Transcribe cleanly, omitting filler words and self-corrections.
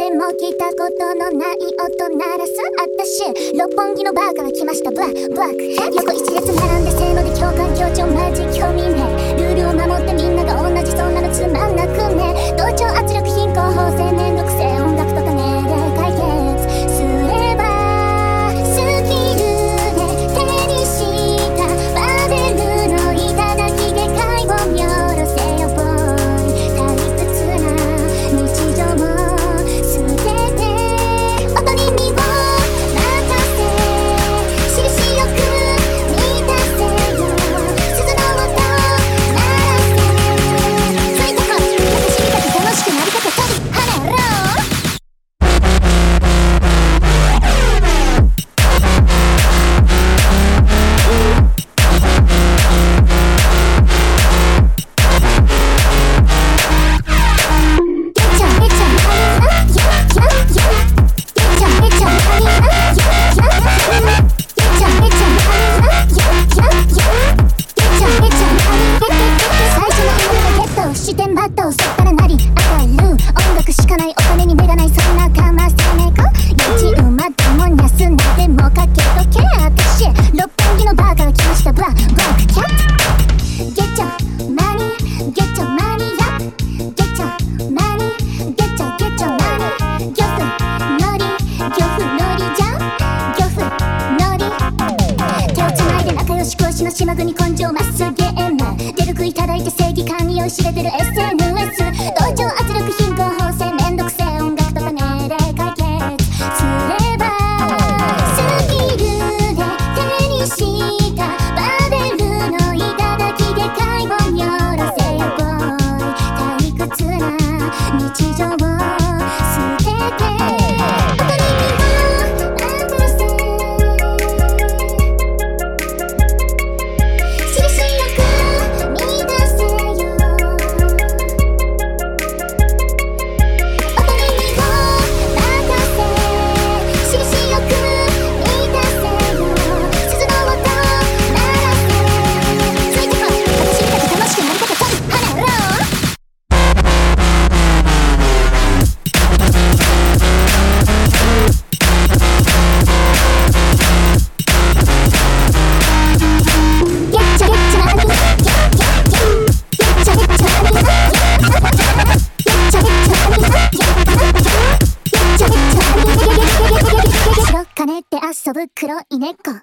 でも聞いたことのない音鳴らす私六本木のバーから来ましたブラック横一列並んでせーので共感協調マジ興味ねルールを守ってみんなが同じそんなのつまんなくね同調圧力貧困法制めんどくせえ音楽とかねで解決すればスキルで手にしたバデルの頂きで解を見下ろせよボーイ退屈な日常も捨てて音に身を任せ印よく満たせよ鈴の音鳴らせついてこ私みたく楽しくなり方飛び跳ねろバットをそっからなり当たる音楽しかないお金に目がないそんなかませ猫ゲチ馬でもニャスナでもかけとけ私六本木のバーから来ましたブラックキャットゲッチョマニーゲッチョマニーヤゲッチョマニーゲッチョマニーギョフノリギョフノリじゃんギョフノリ手をつないで仲良し講師の島国根性マスゲーム出る杭いただいて正義感に酔いしれてる SNS 同調圧力貧困法制めんどくせえ音楽とかねで解決すればスキルで手にしたバデルの頂きで解を見下ろせよボーイ退屈な日常を捨てて音に身を任せ印よく満たせよ金って遊ぶ黒い猫